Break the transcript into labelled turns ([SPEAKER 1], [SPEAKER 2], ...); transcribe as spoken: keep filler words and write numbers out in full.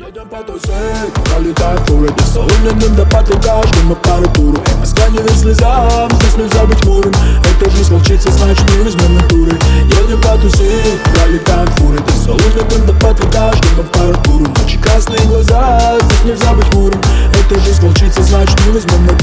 [SPEAKER 1] Едем потусить, пролетает фуры, без салона дым до потолка, ждем аппаратуру. Эй, Москва, не верь слезам, здесь нельзя быть хмурым. Эта жизнь волчица, значит не возьмем натуры. Едем потусить, пролетают фуры, без салона дым до потолка, ждем аппаратуру. Ночи красные глаза, здесь нельзя быть хмурым. Эта жизнь волчица, значит не возьмем натуры.